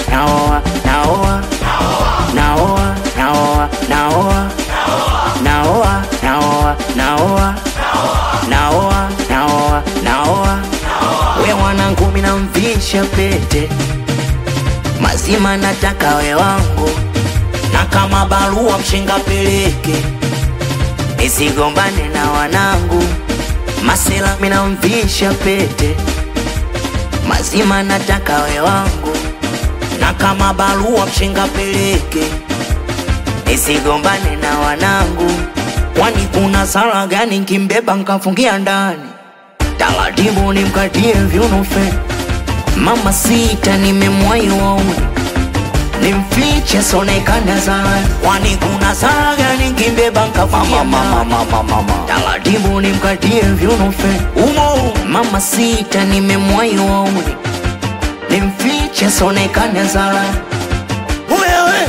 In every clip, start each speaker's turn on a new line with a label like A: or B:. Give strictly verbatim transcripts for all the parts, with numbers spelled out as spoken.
A: naoa, naoa, naoa, naoa, naoa, naoa, naoa, naoa, naoa, naoa, naoa. We mwanangu mimi namvisha pete, mazima nataka we wangu, na kama barua mshenga peleke, nisigombane na wanangu. Masela mimi namvisha pete, mazima nataka we wangu, na kama barua mshenga peleke, nisigombane na wanangu. Kwani kuna sala gani nkimbeba nkafungia ndani? Taratibu nimkatie viunofe, mama sita nimemwahi wauni, nimfiche sonekana sana. Kwani kuna sala gani nkimbeba nkafungia ndani? Taratibu nimkatie viunofe, umo mama sita nimemwahi wauni, nimfiche sonekana sana. Wewe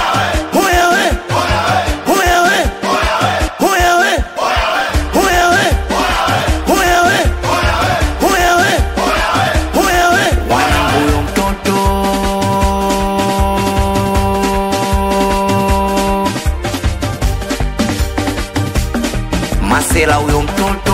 A: Masela huyo mtoto,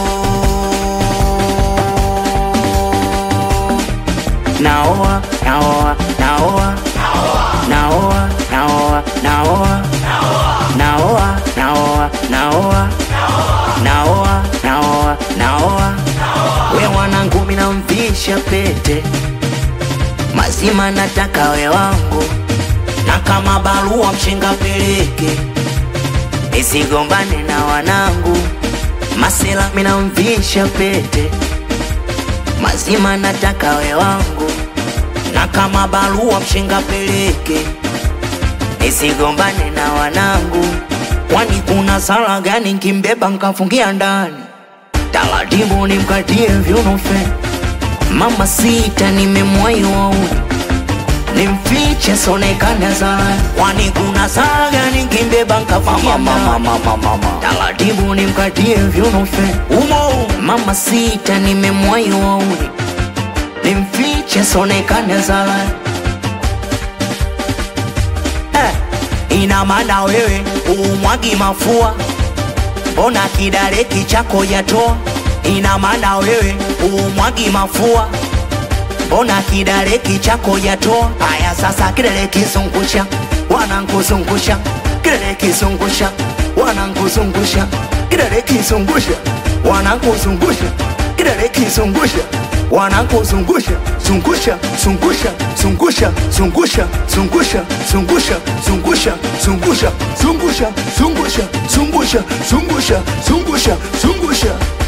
A: naoa, naoa, naoa, naoa, naoa, naoa, naoa, naoa, naoa, naoa, naoa, naoa. We mwanangu mimi namvisha pete, mazima nataka we wangu, na kama barua mshenga peleke, nisigombane na wanangu. Masela mimi namvisha pete, mazima nataka we wangu, na kama barua mshenga peleke, nisigombane na wanangu. Kwani kuna sala gani nkimbeba nkafungia ndani? Taratibu nimkatie viunofe, mama sita nimemwahi wauni, nimfiche sonekana sana. Kwani kuna sala gani nkimbeba nkafungia ndani? Taratibu nimkatie viunofe, umo mama sita nimemwahi wauni, nimfiche sonekana sana. Eh, ina maana wewe umwagi mafua, mbona kidareki chako yatoa? Ina maana wewe umwagi mafua, mbona kidareki chako yatoa? Haya sasa kidare kizungusha, wanankuzungusha, kidare kizungusha, wanankuzungusha, kidare kizungusha, wanankuzungusha, kidare kizungusha, wanankuzungusha, zungusha, zungusha, zungusha, zungusha, zungusha, zungusha, zungusha, zungusha, zungusha, zungusha, zungusha, zungusha, zungusha, zungusha.